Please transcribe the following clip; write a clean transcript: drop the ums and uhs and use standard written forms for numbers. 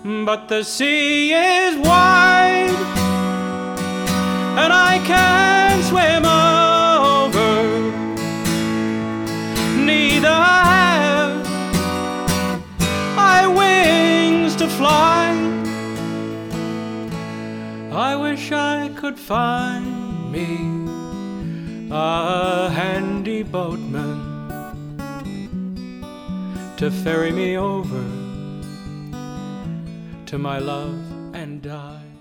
but the sea is wide, and I can't swim over, neither have I wings to fly. I wish I could find me a handy boatman to ferry me over to my love and die.